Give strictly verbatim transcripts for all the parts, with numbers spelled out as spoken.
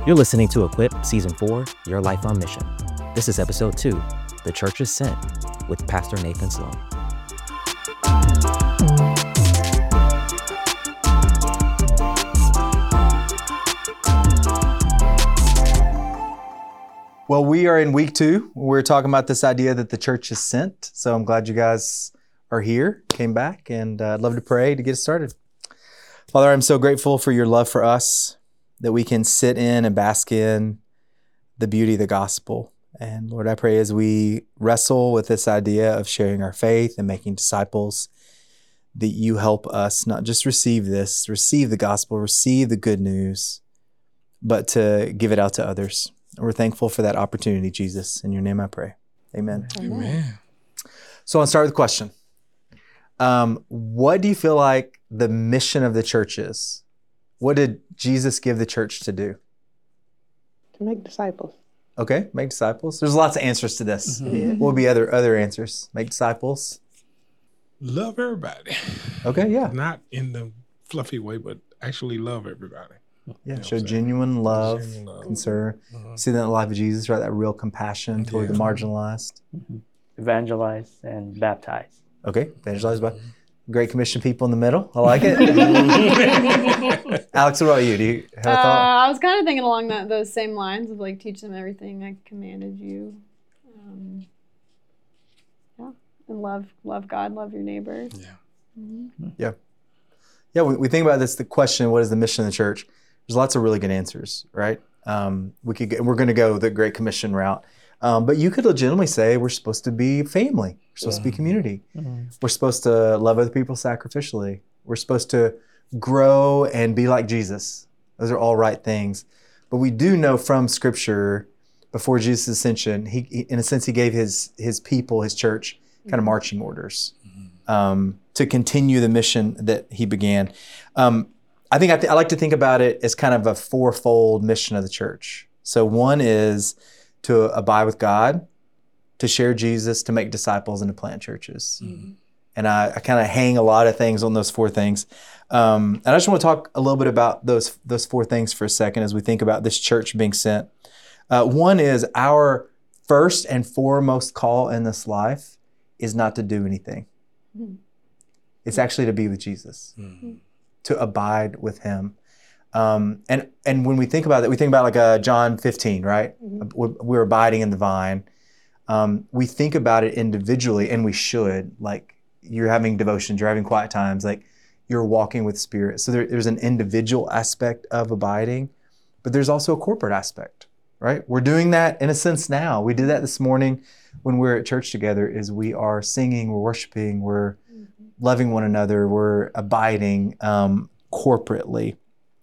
You're listening to Equip Season four, Your Life on Mission. This is Episode two, The Church is Sent, with Pastor Nathan Sloan. Well, we are in week two. We're talking about this idea that the church is sent. So I'm glad you guys are here, came back, and uh, I'd love to pray to get started. Father, I'm so grateful for your love for us, that we can sit in and bask in the beauty of the gospel. And Lord, I pray as we wrestle with this idea of sharing our faith and making disciples, that you help us not just receive this, receive the gospel, receive the good news, but to give it out to others. And we're thankful for that opportunity, Jesus. In your name I pray. Amen. Amen. So I'll start with a question. Um, what do you feel like the mission of the church is? What did Jesus give the church to do? To make disciples. Okay, make disciples. There's lots of answers to this. Mm-hmm. What would be other other answers? Make disciples. Love everybody. Okay, yeah. Not in the fluffy way, but actually love everybody. Yeah, You know show what I'm genuine love, Genuine love. concern. Mhm. See that in the life of Jesus, right? That real compassion toward Yeah. the marginalized. Evangelize and baptize. Okay, evangelize by Great Commission people in the middle. I like it. Alex, what about you? Do you have a Uh, thought? I was kind of thinking along that those same lines of like teach them everything I commanded you. Um, yeah, and love, love God, love your neighbors. Yeah. Mm-hmm. Yeah, we, we think about this, the question, what is the mission of the church? There's lots of really good answers, right? Um, we could, go, we're going to go the Great Commission route. Um, but you could legitimately say we're supposed to be family. We're supposed Yeah. to be community. Mm-hmm. We're supposed to love other people sacrificially. We're supposed to grow and be like Jesus. Those are all right things. But we do know from Scripture, before Jesus' ascension, he, he in a sense, he gave his his people, his church, kind of marching orders um, to continue the mission that he began. Um, I think I, th- I like to think about it as kind of a fourfold mission of the church. So one is to abide with God, to share Jesus, to make disciples, and to plant churches. Mm-hmm. And I, I kind of hang a lot of things on those four things. Um, and I just want to talk a little bit about those those four things for a second as we think about this church being sent. Uh, one is our first and foremost call in this life is not to do anything. Mm-hmm. It's actually to be with Jesus, Mm-hmm. to abide with him. Um, and and when we think about that, we think about like uh, John fifteen, right? Mm-hmm. We're, we're abiding in the vine. Um, we think about it individually, and we should. Like you're having devotions, you're having quiet times, like you're walking with Spirit. So there, there's an individual aspect of abiding, but there's also a corporate aspect, right? We're doing that in a sense now. We did that this morning when we were at church together. Is we are singing, we're worshiping, we're Mm-hmm. loving one another, we're abiding um, corporately.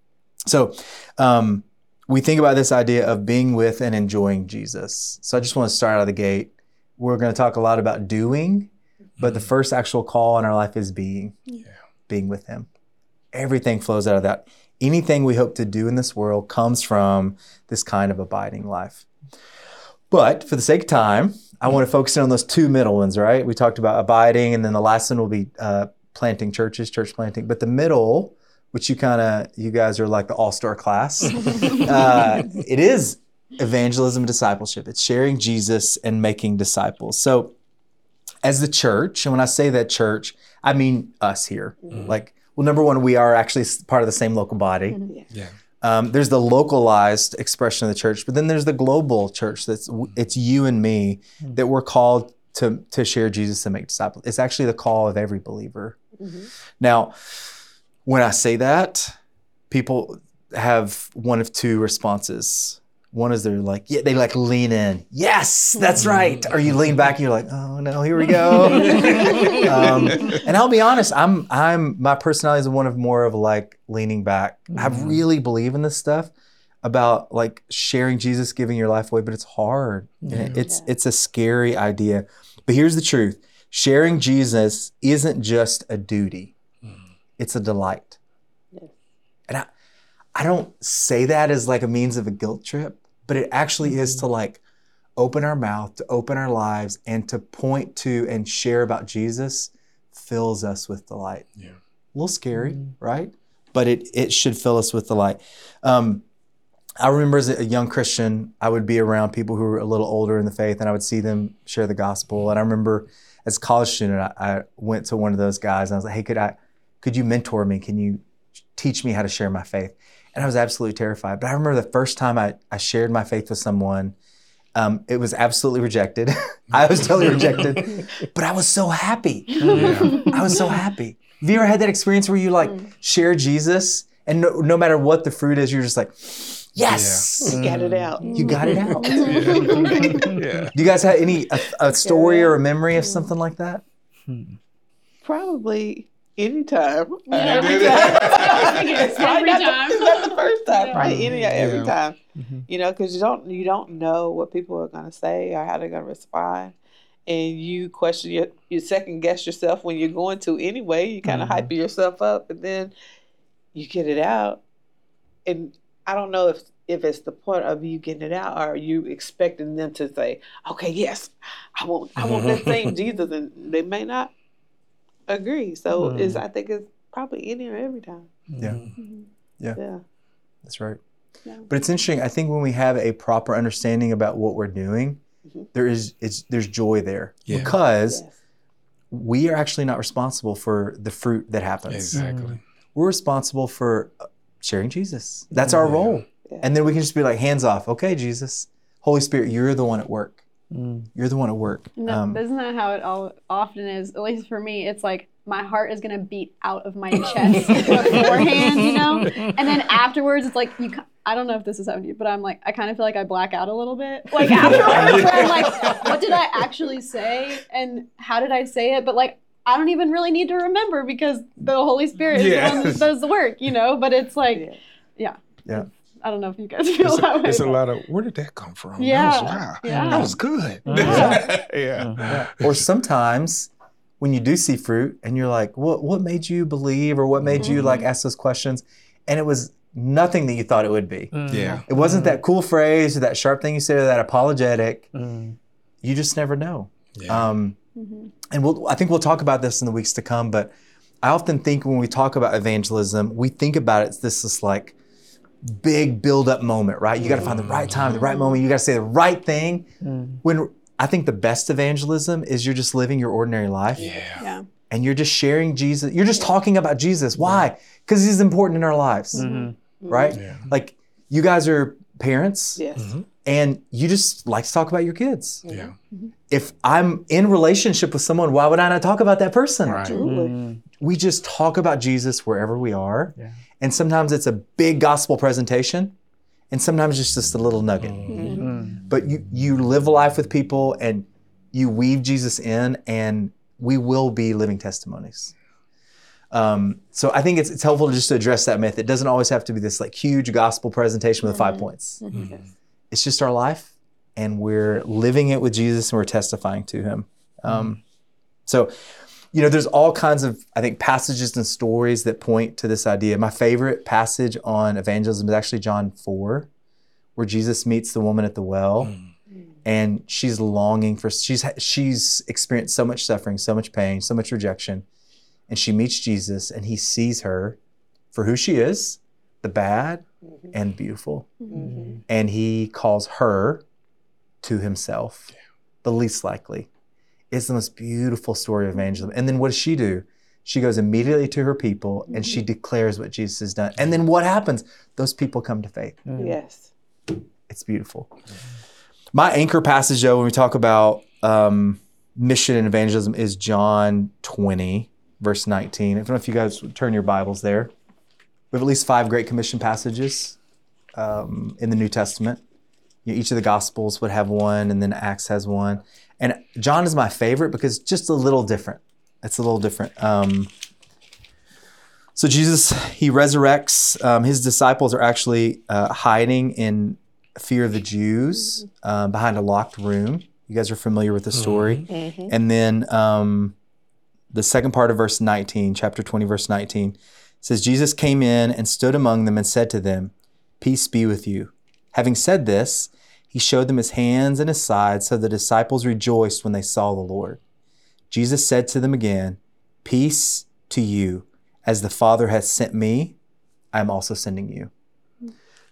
So um, we think about this idea of being with and enjoying Jesus. So I just want to start out of the gate. We're going to talk a lot about doing, but the first actual call in our life is being, Yeah. being with him. Everything flows out of that. Anything we hope to do in this world comes from this kind of abiding life. But for the sake of time, I want to focus in on those two middle ones, right? We talked about abiding, and then the last one will be uh, planting churches, church planting. But the middle, which you kind of, you guys are like the all-star class. uh, it is evangelism and discipleship. It's sharing Jesus and making disciples. So as the church, and when I say that church, I mean us here. Mm-hmm. Like, well, number one, we are actually part of the same local body. Yeah. Um, there's the localized expression of the church, but then there's the global church. That's it's you and me that we're called to to share Jesus and make disciples. It's actually the call of every believer. Mm-hmm. Now, when I say that, people have one of two responses. One is they're like, yeah, they like lean in. Yes, that's right. Or you lean back and you're like, oh no, here we go. um, and I'll be honest, I'm I'm my personality is one of more of like leaning back. I really believe in this stuff about like sharing Jesus, giving your life away, but it's hard. And it's it's a scary idea. But here's the truth: sharing Jesus isn't just a duty; it's a delight. Yes. And I I don't say that as like a means of a guilt trip, but it actually is to like open our mouth, to open our lives, and to point to and share about Jesus fills us with delight. Yeah. A little scary, right? But it it should fill us with delight. Um, I remember as a young Christian, I would be around people who were a little older in the faith, and I would see them share the gospel. And I remember as a college student, I, I went to one of those guys, and I was like, "Hey, could I, could you mentor me? Can you teach me how to share my faith?" And I was absolutely terrified. But I remember the first time I, I shared my faith with someone, um, it was absolutely rejected. I was totally rejected, but I was so happy. Yeah. I was so happy. Have you ever had that experience where you like share Jesus, and no, no matter what the fruit is, you're just like, yes, You got it out. you got it out. Yeah. Do you guys have any a, a story or a memory of something like that? Probably anytime. Yeah. Every Every time. Every Probably not the- time. Not the first time. Yeah. Probably any every Yeah. time. Mm-hmm. You know, because you don't you don't know what people are going to say or how they're going to respond, and you question your you second guess yourself when you're going to anyway. You kind of Mhm. hype yourself up, and then you get it out, and I don't know if if it's the point of you getting it out, or are you expecting them to say, "Okay, yes, I want I want that same Jesus," and they may not agree. So Mm. is I think it's probably any or every time. Yeah. Mhm. Yeah. That's right. Yeah. But it's interesting. I think when we have a proper understanding about what we're doing, Mhm. there is it's there's joy there Yeah. because Yes. we are actually not responsible for the fruit that happens. Exactly. We're responsible for sharing Jesus. That's our Yeah. role. Yeah. And then we can just be like, hands off. Okay, Jesus, Holy Spirit, you're the one at work. Mm. You're the one at work. No, Um, isn't that how it all often is? At least for me, it's like my heart is gonna beat out of my chest beforehand, you know, and then afterwards, it's like you. ki- I don't know if this has happened to you, but I'm like, I kind of feel like I black out a little bit, like afterwards, where I'm like, what did I actually say, and how did I say it? But like, I don't even really need to remember because the Holy Spirit is the one that Yes. does the work, you know. But it's like, Yeah. yeah, Yeah. I don't know if you guys feel It's, that a, way. it's a but- lot of, where did that come from? Yeah. That was, wow. Yeah. That was good. Yeah. yeah. Mhm. or sometimes when you do see fruit and you're like, what what made you believe or what made you like ask those questions? And it was nothing that you thought it would be. Mm. Yeah. It wasn't that cool phrase or that sharp thing you said or that apologetic. Mm. You just never know. Yeah. Um, Mhm. and we'll, I think we'll talk about this in the weeks to come, but I often think when we talk about evangelism, we think about it as this is like big build up moment, right? You got to find the right time, the right moment. You got to say the right thing. Mm. When I think the best evangelism is you're just living your ordinary life yeah. Yeah. and you're just sharing Jesus. You're just talking about Jesus. Why? Because he's important in our lives, Mhm. right? Yeah. Like you guys are parents Yes. Mhm. and you just like to talk about your kids. Yeah. If I'm in relationship with someone, why would I not talk about that person? Right. Truly. Mm. We just talk about Jesus wherever we are. Yeah. And sometimes it's a big gospel presentation, and sometimes it's just a little nugget. Mm. But you you live a life with people and you weave Jesus in, and we will be living testimonies. Um, so I think it's it's helpful to just to address that myth. It doesn't always have to be this like huge gospel presentation with five points. Mhm. It's just our life, and we're living it with Jesus, and we're testifying to Him. Um, so, you know, there's all kinds of, I think, passages and stories that point to this idea. My favorite passage on evangelism is actually John four, where Jesus meets the woman at the well, and she's longing for, she's she's experienced so much suffering, so much pain, so much rejection, and she meets Jesus, and He sees her for who she is, the bad and beautiful, Mhm. and He calls her to Himself, the least likely. It's the most beautiful story of evangelism. And then what does she do? She goes immediately to her people and she declares what Jesus has done. And then what happens? Those people come to faith. Mm. Yes. It's beautiful. My anchor passage, though, when we talk about um, mission and evangelism, is John twenty, verse nineteen. I don't know if you guys would turn your Bibles there. We have at least five Great Commission passages um, in the New Testament. You know, each of the Gospels would have one, and then Acts has one. And John is my favorite because it's just a little different. It's a little different. Um, so Jesus, He resurrects. Um, his disciples are actually uh, hiding in fear of the Jews um, behind a locked room. You guys are familiar with the story. Mhm. And then um, the second part of verse nineteen, chapter twenty, verse nineteen, says, Jesus came in and stood among them and said to them, peace be with you. Having said this, He showed them His hands and His side, so the disciples rejoiced when they saw the Lord. Jesus said to them again, peace to you. As the Father has sent me, I am also sending you.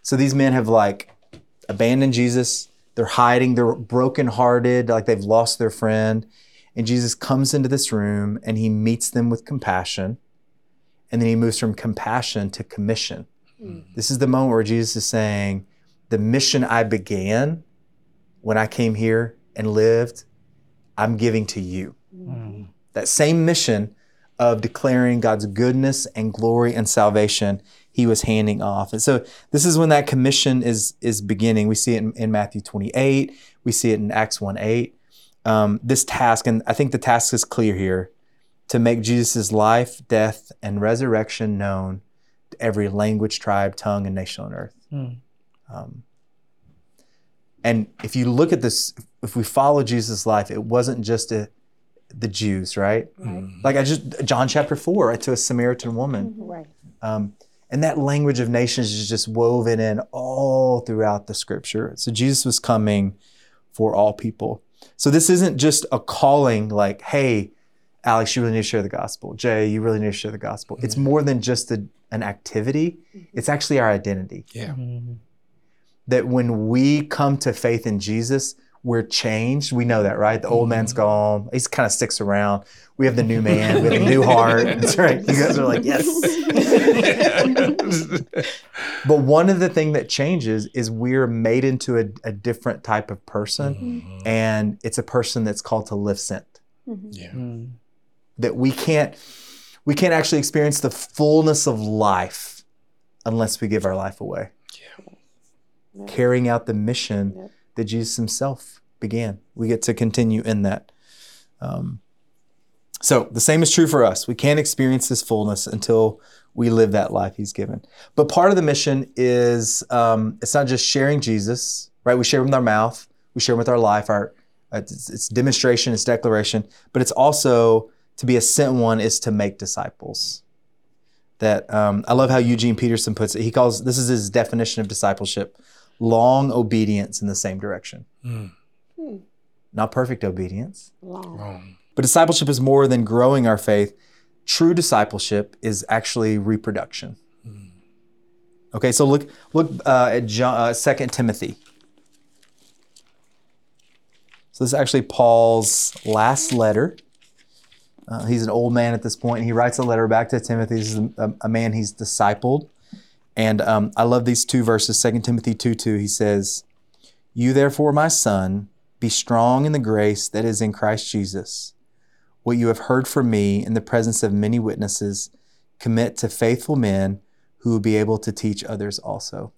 So these men have like abandoned Jesus. They're hiding. They're brokenhearted, like they've lost their friend. And Jesus comes into this room and he meets them with compassion. And then he moves from compassion to commission. Mm. This is the moment where Jesus is saying, the mission I began when I came here and lived, I'm giving to you. Mm. That same mission of declaring God's goodness and glory and salvation, he was handing off. And so this is when that commission is, is beginning. We see it in, in Matthew twenty-eight. We see it in Acts one eight. Um, this task, and I think the task is clear here, to make Jesus' life, death, and resurrection known to every language, tribe, tongue, and nation on earth. Mm. Um, and if you look at this, if we follow Jesus' life, it wasn't just a, the Jews, right? Right. Like I just, John chapter four, right, to a Samaritan woman. Mm-hmm. Right. Um, and that language of nations is just woven in all throughout the scripture. So Jesus was coming for all people. So this isn't just a calling like, hey, Alex, you really need to share the gospel. Jay, you really need to share the gospel. Mm-hmm. It's more than just a, an activity. It's actually our identity. Yeah. Mm-hmm. That when we come to faith in Jesus, we're changed. We know that, right? The old man's gone. He kind of sticks around. We have the new man. We have a new heart. That's right. You guys are like, yes. But one of the things that changes is we're made into a, a different type of person. Mm-hmm. And it's a person that's called to live sent. Mm-hmm. Yeah. Mm-hmm. That we can't, we can't actually experience the fullness of life unless we give our life away. Yeah. Yeah. Carrying out the mission yeah. that Jesus himself began. We get to continue in that. Um, so the same is true for us. We can't experience this fullness until we live that life he's given. But part of the mission is, um, it's not just sharing Jesus, right? We share him with our mouth. We share him with our life. Our it's, it's demonstration, it's declaration. But it's also, to be a sent one is to make disciples. That um, I love how Eugene Peterson puts it. He calls, this is his definition of discipleship, long obedience in the same direction. Mm. Hmm. Not perfect obedience. Long. Long. But discipleship is more than growing our faith. True discipleship is actually reproduction. Mm. Okay, so look look uh, at John, uh, Second Timothy. So this is actually Paul's last letter. Uh, he's an old man at this point, and he writes a letter back to Timothy. This is a, a man he's discipled. And um, I love these two verses, Second Timothy two two. He says, "You therefore, my son, be strong in the grace that is in Christ Jesus. What you have heard from me in the presence of many witnesses, commit to faithful men who will be able to teach others also."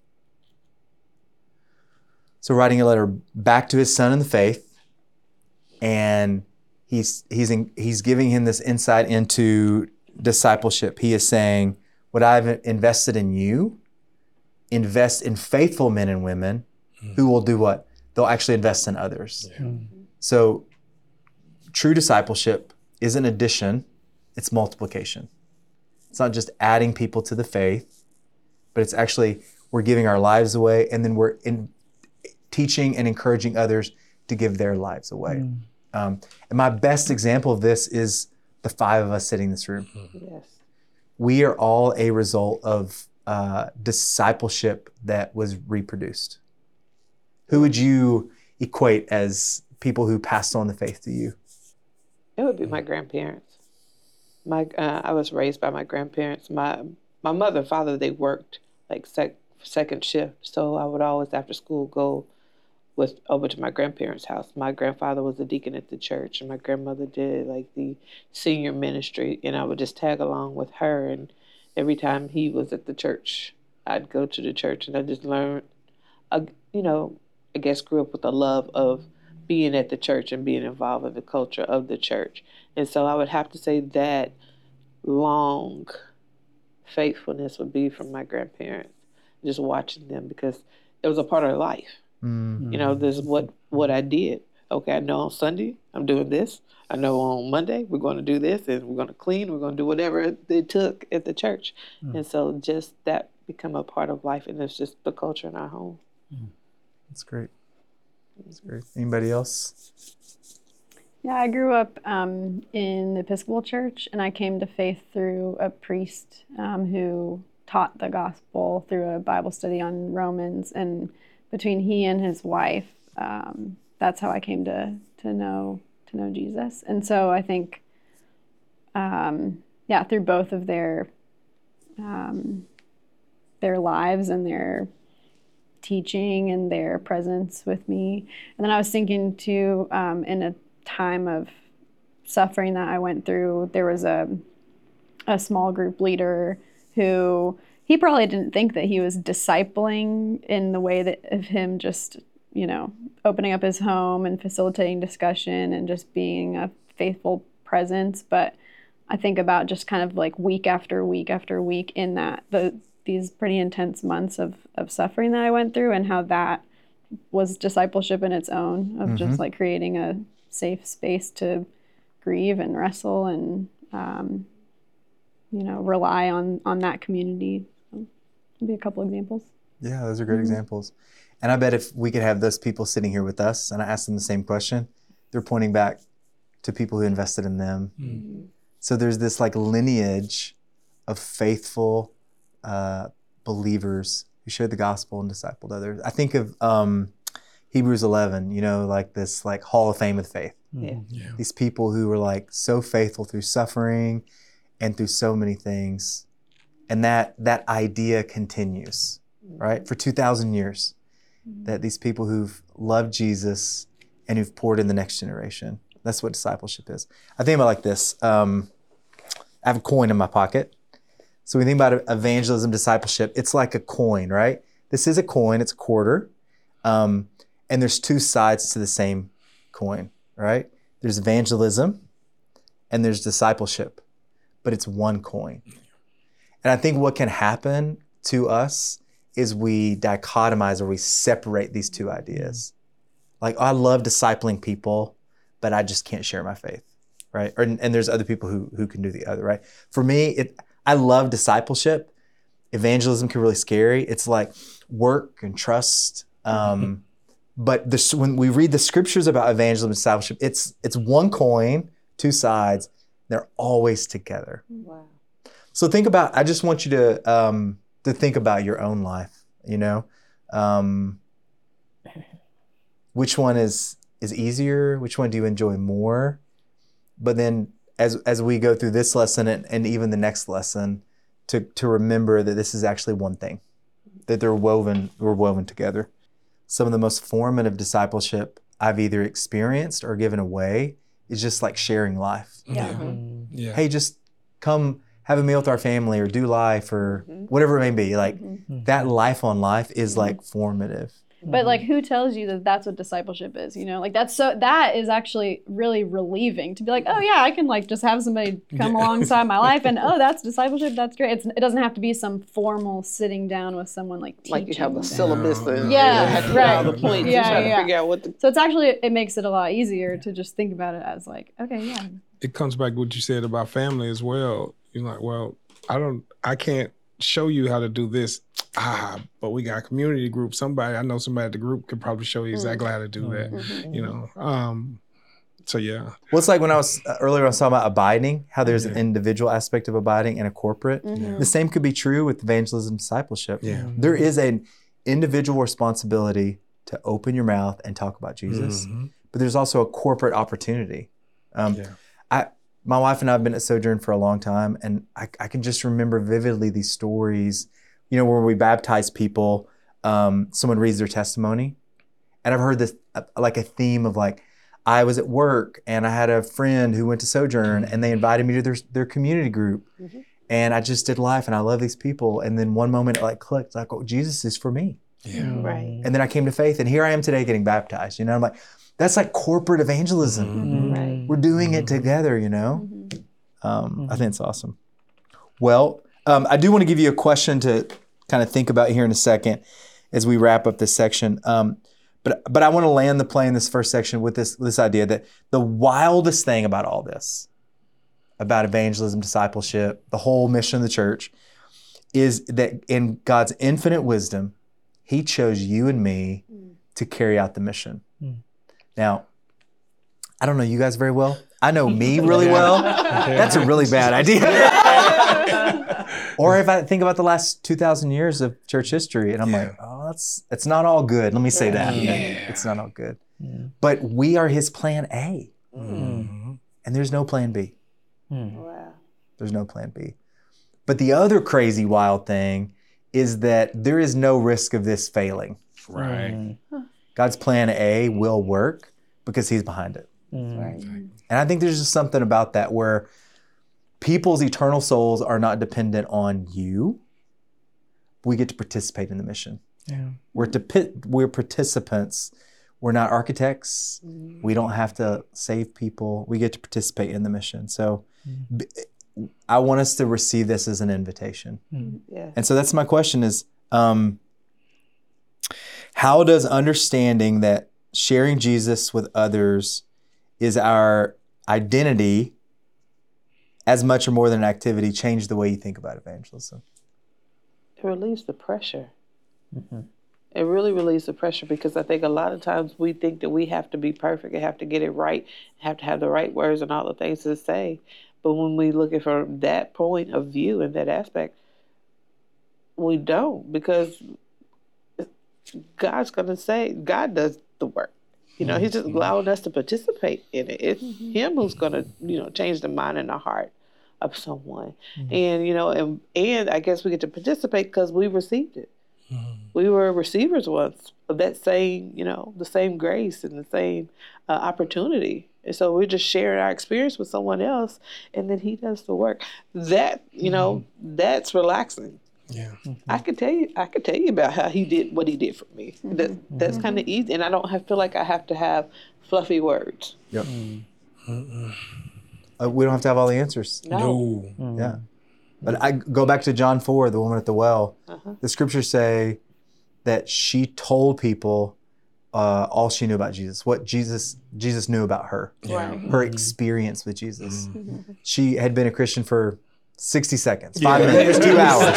So writing a letter back to his son in the faith, and he's he's in, he's giving him this insight into discipleship. He is saying, what I've invested in you, invest in faithful men and women mm. who will do what? They'll actually invest in others. Yeah. Mm. So true discipleship isn't addition, it's multiplication. It's not just adding people to the faith, but it's actually we're giving our lives away, and then we're in teaching and encouraging others to give their lives away. Mm. Um, and my best example of this is the five of us sitting in this room. Mm-hmm. Yes. We are all a result of uh, discipleship that was reproduced. Who would you equate as people who passed on the faith to you? It would be my grandparents. My uh, I was raised by my grandparents. My my mother and father, they worked like sec- second shift, so I would always after school go with over to my grandparents' house. My grandfather was a deacon at the church, and my grandmother did like the senior ministry, and I would just tag along with her. And every time he was at the church, I'd go to the church, and I just learned, uh, you know, I guess grew up with a love of being at the church and being involved in the culture of the church. And so I would have to say that long faithfulness would be from my grandparents, just watching them, because it was a part of life. Mm-hmm. You know, this is what, what I did. Okay, I know on Sunday I'm doing this. I know on Monday we're going to do this, and we're going to clean, we're going to do whatever it took at the church. Mm-hmm. And so just that become a part of life, and it's just the culture in our home. Mm-hmm. That's great. That's great. Anybody else? Yeah, I grew up um, in the Episcopal Church, and I came to faith through a priest um, who taught the gospel through a Bible study on Romans, and between he and his wife, um, that's how I came to to know to know Jesus. And so I think, um, yeah, through both of their um, their lives and their teaching and their presence with me. And then I was thinking too, um, in a time of suffering that I went through, there was a a small group leader who, he probably didn't think that he was discipling in the way that of him just, you know, opening up his home and facilitating discussion and just being a faithful presence. But I think about just kind of like week after week after week in that, the these pretty intense months of, of suffering that I went through, and how that was discipleship in its own, of mm-hmm. just like creating a safe space to grieve and wrestle and, um, you know, rely on, on that community. So, maybe a couple examples. Yeah, those are great mm-hmm. examples. And I bet if we could have those people sitting here with us and I asked them the same question, they're pointing back to people who invested in them. Mm-hmm. So there's this like lineage of faithful uh, believers who shared the gospel and discipled others. I think of um, Hebrews eleven, you know, like this like hall of fame of faith. Yeah. Yeah. These people who were like so faithful through suffering and through so many things. And that that idea continues, right? For two thousand years, mm-hmm. that these people who've loved Jesus and who've poured in the next generation. That's what discipleship is. I think about it like this. Um, I have a coin in my pocket. So when you think about evangelism, discipleship, it's like a coin, right? This is a coin, it's a quarter. Um, and there's two sides to the same coin, right? There's evangelism and there's discipleship, but it's one coin. And I think what can happen to us is we dichotomize or we separate these two ideas. Like, oh, I love discipling people, but I just can't share my faith, right? Or, and there's other people who who can do the other, right? For me, it I love discipleship. Evangelism can be really scary. It's like work and trust. Um, but this, when we read the scriptures about evangelism and discipleship, it's it's one coin, two sides. They're always together. Wow. So think about, I just want you to um, to think about your own life, you know? Um, which one is is easier? Which one do you enjoy more? But then as as we go through this lesson and, and even the next lesson, to to remember that this is actually one thing, that they're woven, we're woven together. Some of the most formative discipleship I've either experienced or given away is just like sharing life. Yeah. Mm-hmm. Yeah. Hey, just come have a meal with our family or do life or mm-hmm. whatever it may be. Like mm-hmm. that life on life is like formative. But like, who tells you that that's what discipleship is? You know, like that's so, that is actually really relieving to be like, oh yeah, I can like just have somebody come Yeah. alongside my life and oh, that's discipleship. That's great. It's, it doesn't have to be some formal sitting down with someone like teaching. Like you have a them. syllabus No, and no. Yeah, you have to right. get all the points. Yeah, you try yeah. to figure out what the So it's actually, it makes it a lot easier to just think about it as like, okay, yeah. It comes back to what you said about family as well. You're like, well, I don't, I can't show you how to do this. Ah, but we got a community group. Somebody, I know somebody at the group could probably show you exactly how to do that. Mm-hmm. You know, um, so yeah. Well, it's like when I was uh, earlier, I was talking about abiding, how there's an Yeah. individual aspect of abiding and a corporate. Mhm. The same could be true with evangelism, discipleship. Yeah. There is an individual responsibility to open your mouth and talk about Jesus, Mhm. but there's also a corporate opportunity. Um, Yeah. I, my wife and I have been at Sojourn for a long time, and I, I can just remember vividly these stories, you know, where we baptize people, um, someone reads their testimony. And I've heard this, uh, like a theme of like, I was at work and I had a friend who went to Sojourn and they invited me to their, their community group. Mm-hmm. And I just did life and I love these people. And then one moment it like clicked, like, oh, Jesus is for me. Yeah. right. And then I came to faith and here I am today getting baptized. You know, I'm like, that's like corporate evangelism. Mhm. Right. We're doing it together, you know? Um, I think it's awesome. Well, um, I do want to give you a question to kind of think about here in a second as we wrap up this section. Um, but but I want to land the plane in this first section with this, with this idea that the wildest thing about all this, about evangelism, discipleship, the whole mission of the church, is that in God's infinite wisdom, He chose you and me to carry out the mission. Mm. Now, I don't know you guys very well. I know me really well. That's a really bad idea. Or if I think about the last two thousand years of church history, and I'm Yeah. like, oh, that's it's not all good. Let me say that. Yeah. It's not all good. Mm. But we are his plan A, Mhm. and there's no plan B. Mm. Wow. There's no plan B. But the other crazy, wild thing is that there is no risk of this failing. Right. Mm. God's plan A will work because he's behind it. Mm. Right. And I think there's just something about that where people's eternal souls are not dependent on you. We get to participate in the mission. Yeah. We're, depi- we're participants. We're not architects. We don't have to save people. We get to participate in the mission. So b- I want us to receive this as an invitation. Yeah. And so that's my question is, um, how does understanding that sharing Jesus with others is our identity as much or more than an activity change the way you think about evangelism? It relieves the pressure. Mm-hmm. It really relieves the pressure because I think a lot of times we think that we have to be perfect and have to get it right, have to have the right words and all the things to say. But when we look at it from that point of view and that aspect, we don't, because God's going to say, God does the work. You know, he's just allowing us to participate in it. It's him who's going to, you know, change the mind and the heart of someone. And, you know, and, and I guess we get to participate because we received it. We were receivers once of that same, you know, the same grace and the same uh, opportunity. And so we're just sharing our experience with someone else, and then he does the work. That, you know, that's relaxing. Yeah. I could tell you, I could tell you about how he did what he did for me. That, that's kind of easy, and I don't have, feel like I have to have fluffy words. Yep. Uh, we don't have to have all the answers. No. No. Yeah. But I go back to John four, the woman at the well. Uh-huh. The scriptures say that she told people uh, all she knew about Jesus, what Jesus Jesus knew about her, Right. her experience with Jesus. Mm-hmm. She had been a Christian for sixty seconds, Yeah. five minutes, two hours.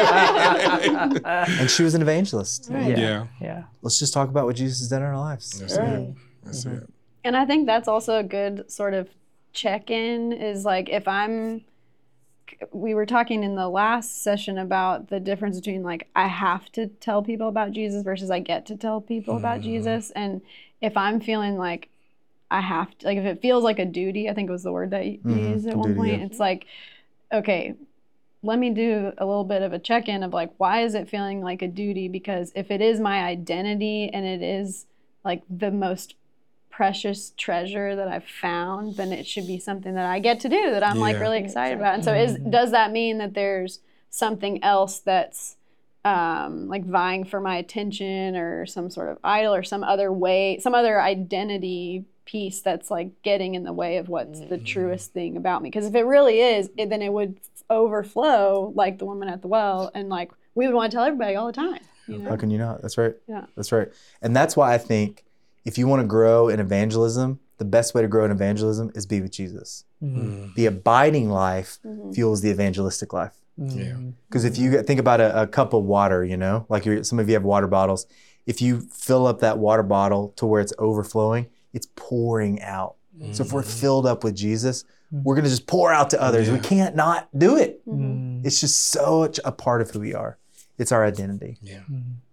And she was an evangelist. Right. Yeah. Yeah. Let's just talk about what Jesus has done in our lives. That's Right. it. That's it. And I think that's also a good sort of check-in is like if I'm we were talking in the last session about the difference between like I have to tell people about Jesus versus I get to tell people about Jesus. And if I'm feeling like I have to, like if it feels like a duty, I think it was the word that you Mhm, used at a one duty, point, yeah. it's like, okay, let me do a little bit of a check-in of like, why is it feeling like a duty? Because if it is my identity and it is like the most precious treasure that I've found, then it should be something that I get to do that I'm like Yeah. really excited about. And so is does that mean that there's something else that's um, like vying for my attention or some sort of idol or some other way, some other identity piece that's like getting in the way of what's the truest thing about me? Because if it really is, it, then it would overflow like the woman at the well, and like we would want to tell everybody all the time. You know? How can you not? That's right. Yeah. That's right. And that's why I think if you want to grow in evangelism, the best way to grow in evangelism is be with Jesus. Mm. The abiding life Mm-hmm. fuels the evangelistic life. Yeah. Because if you get- think about a, a cup of water, you know, like you're, some of you have water bottles. If you fill up that water bottle to where it's overflowing, it's pouring out. So if we're filled up with Jesus, we're going to just pour out to others. We Yeah. can't not do it. Mm. It's just such a part of who we are. It's our identity. Yeah.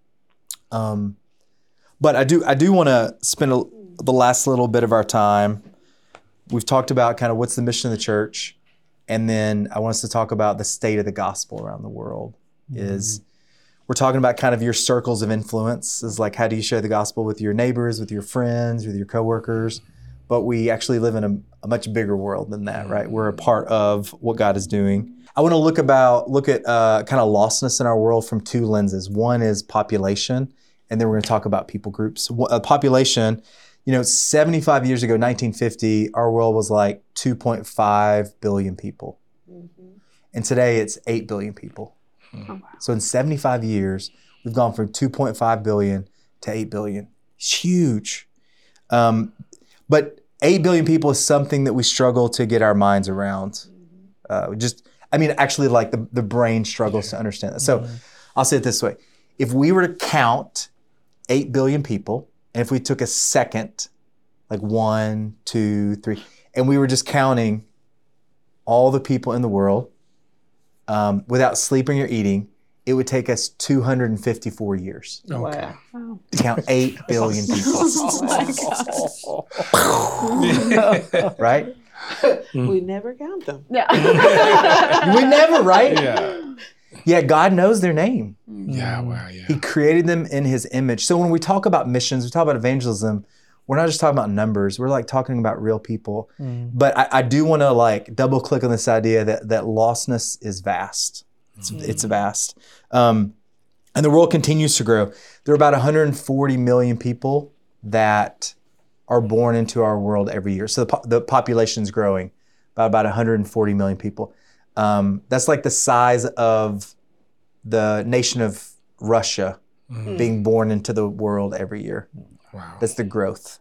Um, but I do I do want to spend a, the last little bit of our time. We've talked about kind of what's the mission of the church, and then I want us to talk about the state of the gospel around the world. Is we're talking about kind of your circles of influence, is like how do you share the gospel with your neighbors, with your friends, with your coworkers. But we actually live in a, a much bigger world than that, right? We're a part of what God is doing. I want to look about look at uh, kind of lostness in our world from two lenses. One is population, and then we're going to talk about people groups. Wh- uh, population, you know, seventy-five years ago, nineteen fifty, our world was like two point five billion people. And today it's eight billion people. So in seventy-five years, we've gone from two point five billion to eight billion. It's huge. Um, but eight billion people is something that we struggle to get our minds around. Uh, just, I mean, actually like the, the brain struggles to understand that. So I'll say it this way. If we were to count eight billion people, and if we took a second, like one, two, three, and we were just counting all the people in the world, um, without sleeping or eating, it would take us two hundred fifty-four years Okay. Wow. to count eight billion people. Oh my God. Right? We never count them. Yeah. We never, right? Yeah. Yeah, God knows their name. Yeah. Wow. Yeah. He created them in his image. So when we talk about missions, we talk about evangelism, we're not just talking about numbers. We're like talking about real people. But I, I do want to like double click on this idea that that lostness is vast. It's, it's vast. Um, and the world continues to grow. There are about one hundred forty million people that are born into our world every year. So the, po- the population is growing by about one hundred forty million people. Um, that's like the size of the nation of Russia being born into the world every year. Wow. That's the growth.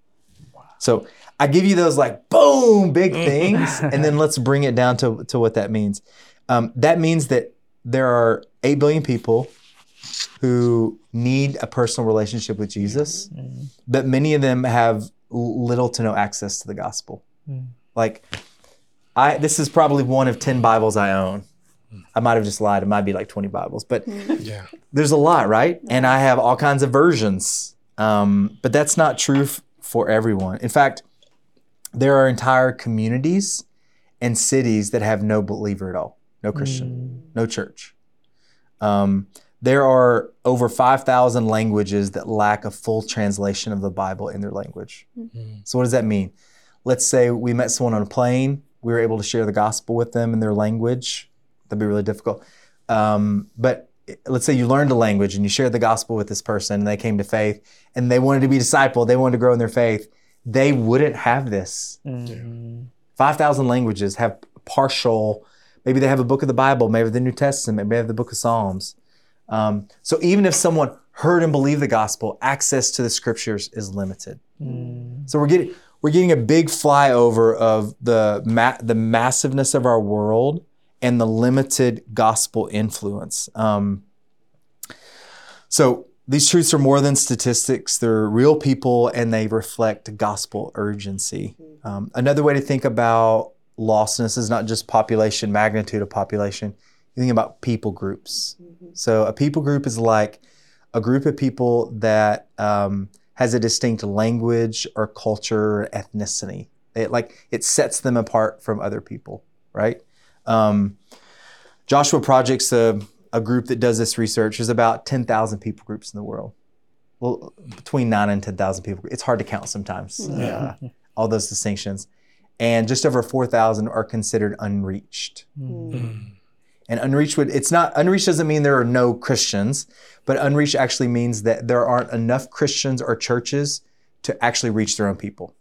So I give you those like boom, big things, and then let's bring it down to, to what that means. Um, that means that there are eight billion people who need a personal relationship with Jesus, but many of them have little to no access to the gospel. Like, I this is probably one of ten Bibles I own. I might have just lied. It might be like twenty Bibles, but Yeah. there's a lot, right? And I have all kinds of versions, um, but that's not true f- for everyone. In fact, there are entire communities and cities that have no believer at all, no Christian, no church. Um, there are over five thousand languages that lack a full translation of the Bible in their language. So what does that mean? Let's say we met someone on a plane. We were able to share the gospel with them in their language. That'd be really difficult. Um, but let's say you learned a language and you shared the gospel with this person and they came to faith and they wanted to be discipled. They wanted to grow in their faith. They wouldn't have this. five thousand languages have partial, maybe they have a book of the Bible, maybe the New Testament, maybe they have the book of Psalms. Um, so even if someone heard and believed the gospel, access to the scriptures is limited. So we're getting we're getting a big flyover of the ma- the massiveness of our world and the limited gospel influence. Um, so these truths are more than statistics. They're real people and they reflect gospel urgency. Um, another way to think about lostness is not just population, magnitude of population. You think about people groups. So a people group is like a group of people that um, has a distinct language or culture or ethnicity. It like it sets them apart from other people, right? Um, Joshua Project's a, a group that does this research. There's about ten thousand people groups in the world. Well, between nine and ten thousand people. It's hard to count sometimes, uh, all those distinctions. And just over four thousand are considered unreached. And unreached would, it's not, unreached doesn't mean there are no Christians, but unreached actually means that there aren't enough Christians or churches to actually reach their own people.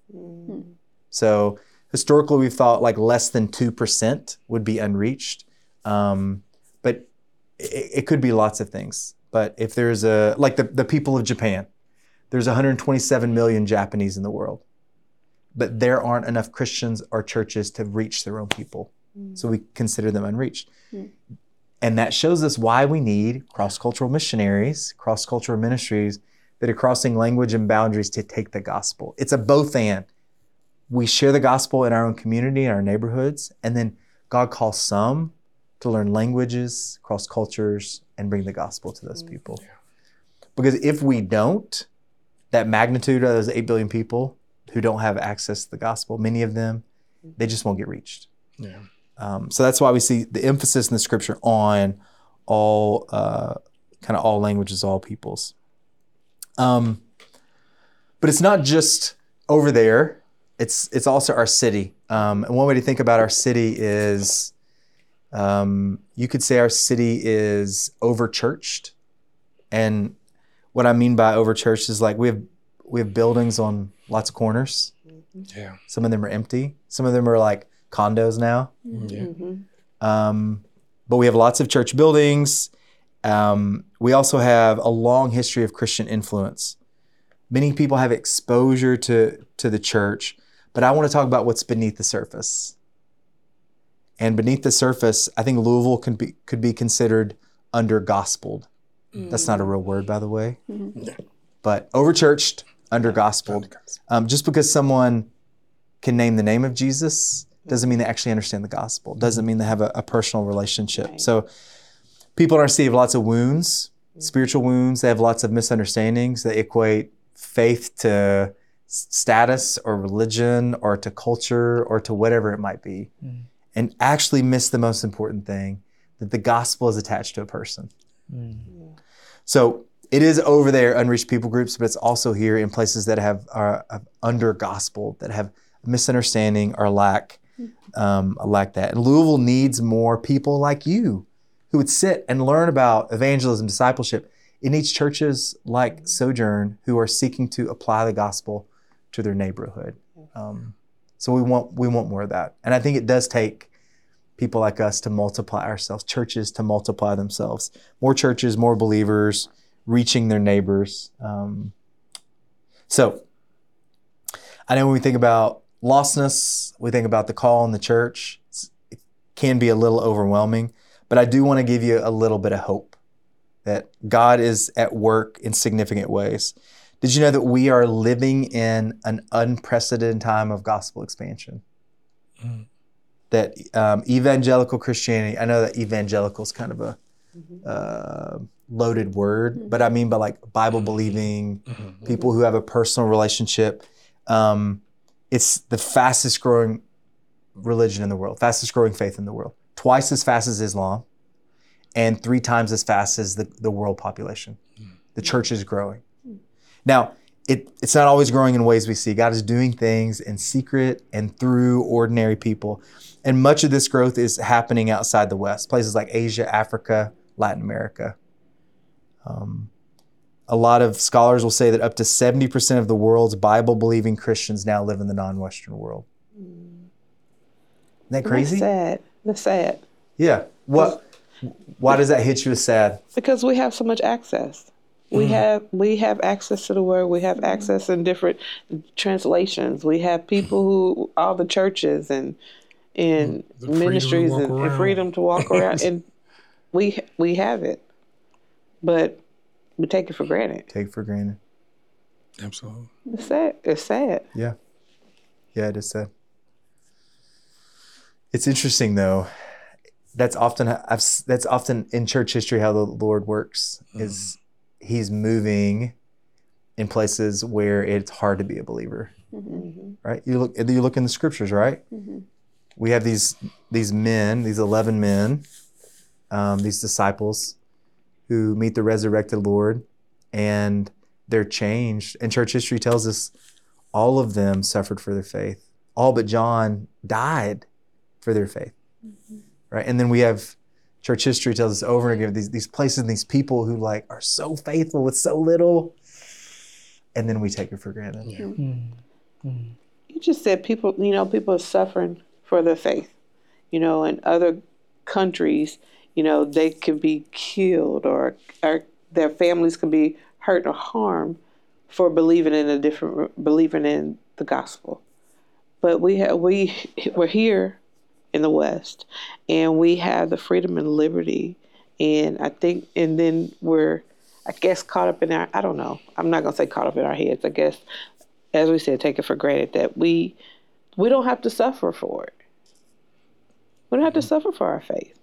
So historically, we've thought like less than two percent would be unreached. Um, but it, it could be lots of things. But if there's a, like the, the people of Japan, there's one hundred twenty-seven million Japanese in the world. But there aren't enough Christians or churches to reach their own people. So we consider them unreached. And that shows us why we need cross-cultural missionaries, cross-cultural ministries that are crossing language and boundaries to take the gospel. It's a both and. We share the gospel in our own community, in our neighborhoods, and then God calls some to learn languages, cross cultures, and bring the gospel to those people. Because if we don't, that magnitude of those eight billion people who don't have access to the gospel, many of them, they just won't get reached. Yeah. Um, so that's why we see the emphasis in the scripture on all uh, kind of all languages, all peoples. Um, but it's not just over there. It's it's also our city. Um, and one way to think about our city is, um, you could say our city is over-churched. And what I mean by over-churched is like we have we have buildings on lots of corners. Yeah. Some of them are empty. Some of them are like condos now. Yeah. Um, but we have lots of church buildings. Um, we also have a long history of Christian influence. Many people have exposure to, to the church, but I want to talk about what's beneath the surface. And beneath the surface, I think Louisville can be, could be considered under-gospeled. That's not a real word, by the way. But over-churched, under-gospeled. Um, just because someone can name the name of Jesus Doesn't mean they actually understand the gospel. Doesn't mean they have a, a personal relationship. Right. So people in our city have lots of wounds, spiritual wounds. They have lots of misunderstandings. They equate faith to s- status or religion or to culture or to whatever it might be, Mm. and actually miss the most important thing, that the gospel is attached to a person. Mm. So it is over there, unreached people groups, but it's also here in places that have are have under gospel, that have misunderstanding or lack um, lack that. And Louisville needs more people like you who would sit and learn about evangelism, discipleship. It needs churches like Sojourn who are seeking to apply the gospel to their neighborhood. Um, so we want we want more of that, and I think it does take people like us to multiply ourselves, churches to multiply themselves, more churches, more believers, reaching their neighbors. Um, so I know when we think about lostness, we think about the call in the church. It's, it can be a little overwhelming, but I do want to give you a little bit of hope that God is at work in significant ways. Did you know that we are living in an unprecedented time of gospel expansion? Mm. That um, evangelical Christianity, I know that evangelical is kind of a uh, loaded word, but I mean by like Bible believing Mhm. people who have a personal relationship. Um, it's the fastest growing religion in the world, fastest growing faith in the world, twice as fast as Islam, and three times as fast as the, the world population. The church is growing. Now, it, it's not always growing in ways we see. God is doing things in secret and through ordinary people. And much of this growth is happening outside the West, places like Asia, Africa, Latin America. Um, a lot of scholars will say that up to seventy percent of the world's Bible-believing Christians now live in the non-Western world. Isn't that crazy? That's sad. That's sad. Yeah. What? Why does that hit you as sad? Because we have so much access. We have we have access to the word. We have access in different translations. We have people who all the churches and and The freedom to ministries walk and, and around. freedom to walk around, and we we have it, but we take it for granted. Take for granted. Absolutely. It's sad. It's sad. Yeah. Yeah, it is sad. It's interesting though. That's often I've, s- that's often in church history how the Lord works is He's moving in places where it's hard to be a believer. Right? You look you look in the scriptures, right? We have these these men, these eleven men, um, these disciples who meet the resurrected Lord, and they're changed. And church history tells us all of them suffered for their faith. All but John died for their faith. Right? And then we have church history tells us over and again these, these places and these people who like are so faithful with so little, and then we take it for granted. Mm. Mm. You just said people. You know, people are suffering for their faith. You know, in other countries, you know, they could be killed or or their families can be hurt or harmed for believing in a different believing in the gospel. But we have we we're here in the West, and we have the freedom and liberty, and I think, and then we're, I guess, caught up in our, I don't know, I'm not gonna say caught up in our heads. I guess, as we said, take it for granted that we we don't have to suffer for it. We don't have to suffer for our faith.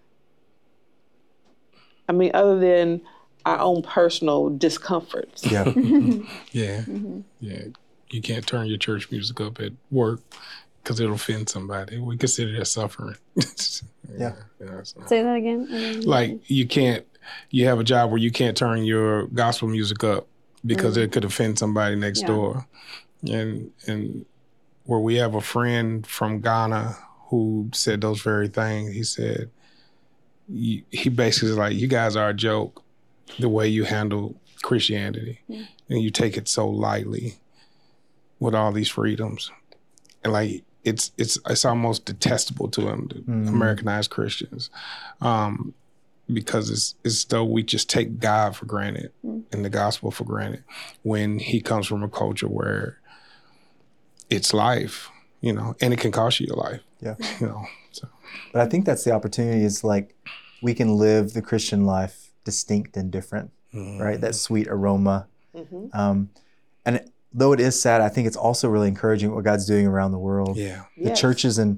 I mean, other than our own personal discomforts. Yeah. Yeah. Yeah. You can't turn your church music up at work because it'll offend somebody. We consider that suffering. Yeah. Yeah, so. Say that again. again. Like you can't, you have a job where you can't turn your gospel music up because it could offend somebody next Yeah. door. And, and where we have a friend from Ghana who said those very things. He said, you, he basically is like, you guys are a joke the way you handle Christianity. Yeah. And you take it so lightly with all these freedoms. And like, it's it's it's almost detestable to him to Mhm. Americanize Christians, um, because it's it's though we just take God for granted Mm. and the gospel for granted when He comes from a culture where it's life, you know, and it can cost you your life, Yeah. you know. So But I think that's the opportunity is like we can live the Christian life distinct and different, right? That sweet aroma. Mhm. Um, and it- though it is sad, I think it's also really encouraging what God's doing around the world. yeah, The Yes. churches in,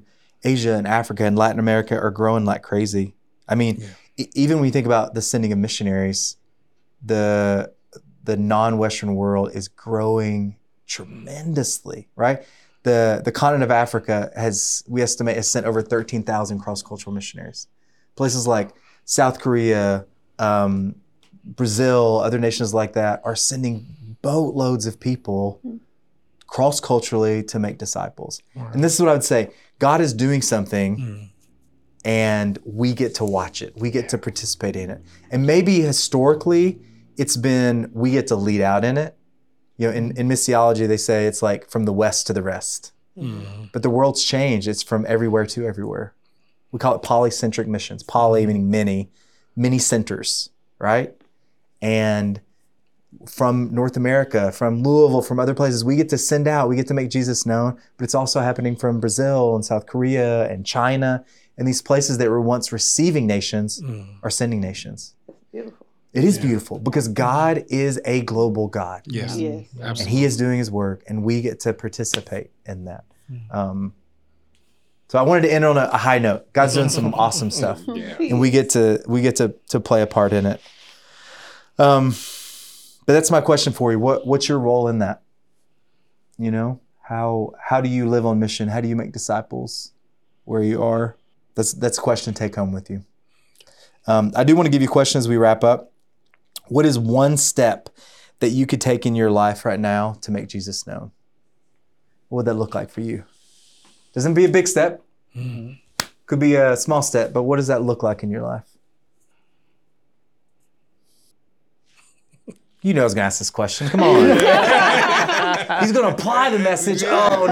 Asia and Africa and Latin America are growing like crazy. I mean, Yeah. e- even when you think about the sending of missionaries, the the non-Western world is growing tremendously, right? The the continent of Africa has, we estimate, has sent over thirteen thousand cross-cultural missionaries. Places like South Korea, um, Brazil, other nations like that are sending boatloads of people cross-culturally to make disciples. Right. And this is what I would say. God is doing something Mm. and we get to watch it. We get to participate in it. And maybe historically, it's been, we get to lead out in it. You know, in, in missiology, they say it's like from the west to the rest. Mm. But the world's changed. It's from everywhere to everywhere. We call it polycentric missions. Poly meaning many, many centers, right? And from North America, from Louisville, from other places, we get to send out, we get to make Jesus known, but it's also happening from Brazil and South Korea and China, and these places that were once receiving nations Mm. are sending nations. Beautiful. It is Yeah. beautiful because God is a global God. Yes. Yes. And Absolutely. he is doing his work, and we get to participate in that. Um, so I wanted to end on a, a high note. God's doing some awesome stuff, Yeah. and we get to we get to to play a part in it. Um, but that's my question for you. What what's your role in that? You know, how how do you live on mission? How do you make disciples where you are? That's that's a question to take home with you. Um, I do want to give you a question as we wrap up. What is one step that you could take in your life right now to make Jesus known? What would that look like for you? Doesn't be a big step. Mm. Could be a small step, but what does that look like in your life? You know I was going to ask this question. Come on. He's going to apply the message. Oh,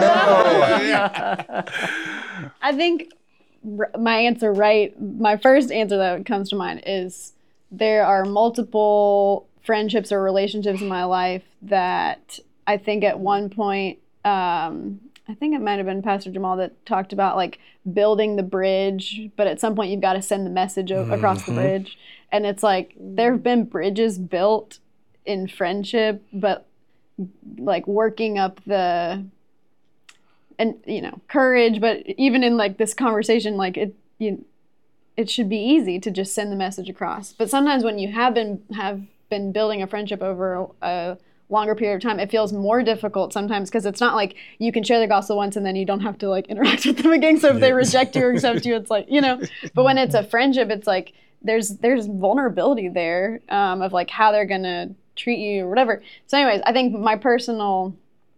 no. I think r- my answer, right, my first answer that comes to mind is there are multiple friendships or relationships in my life that I think at one point, um, I think it might have been Pastor Jamal that talked about like building the bridge, but at some point you've got to send the message o- across the Mhm. bridge. And it's like there have been bridges built in friendship, but like working up the and you know courage, but even in like this conversation, like it you it should be easy to just send the message across. But sometimes when you have been have been building a friendship over a, a longer period of time, it feels more difficult sometimes because it's not like you can share the gospel once and then you don't have to like interact with them again. So if they reject you or accept you, it's like, you know, but when it's a friendship, it's like there's there's vulnerability there um, of like how they're gonna treat you or whatever. So anyways, I think my personal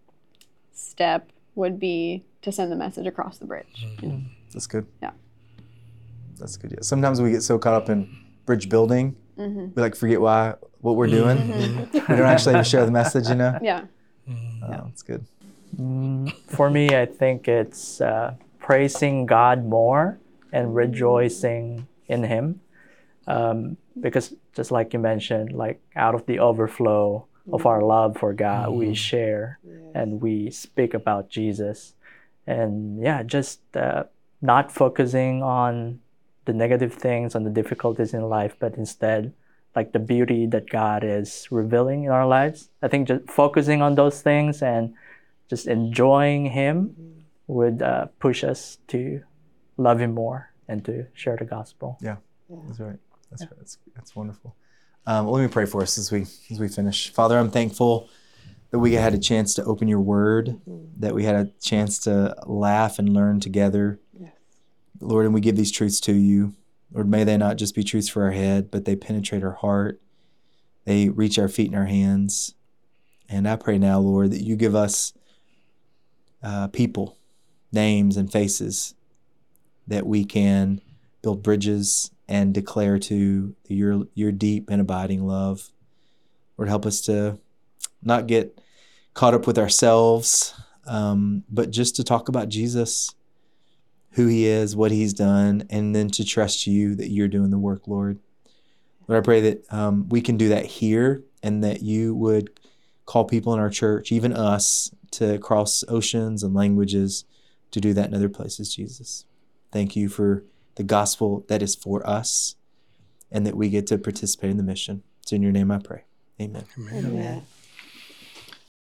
step would be to send the message across the bridge. You know? That's good. Yeah. That's good. Yeah. Sometimes we get so caught up in bridge building, Mm-hmm. we like forget why what we're doing. Mhm. We don't actually even share the message, you know? Yeah. Oh, that's good. Mm, for me, I think it's uh, praising God more and rejoicing in Him. Um, because just like you mentioned, like out of the overflow of our love for God, we share and we speak about Jesus. And yeah, just uh, not focusing on the negative things, on the difficulties in life, but instead like the beauty that God is revealing in our lives. I think just focusing on those things and just enjoying Him would uh, push us to love Him more and to share the gospel. That's right. That's right. That's, that's wonderful. Um, well, let me pray for us as we as we finish. Father, I'm thankful that we had a chance to open your word, that we had a chance to laugh and learn together. Yes. Lord, and we give these truths to you. Lord, may they not just be truths for our head, but they penetrate our heart. They reach our feet and our hands. And I pray now, Lord, that you give us uh, people, names and faces that we can build bridges and declare to your your deep and abiding love. Lord, help us to not get caught up with ourselves, um, but just to talk about Jesus, who He is, what He's done, and then to trust you that you're doing the work, Lord. Lord, I pray that um, we can do that here and that you would call people in our church, even us, to cross oceans and languages to do that in other places, Jesus. Thank you for the gospel that is for us and that we get to participate in the mission. It's in your name I pray. Amen. Amen. Amen.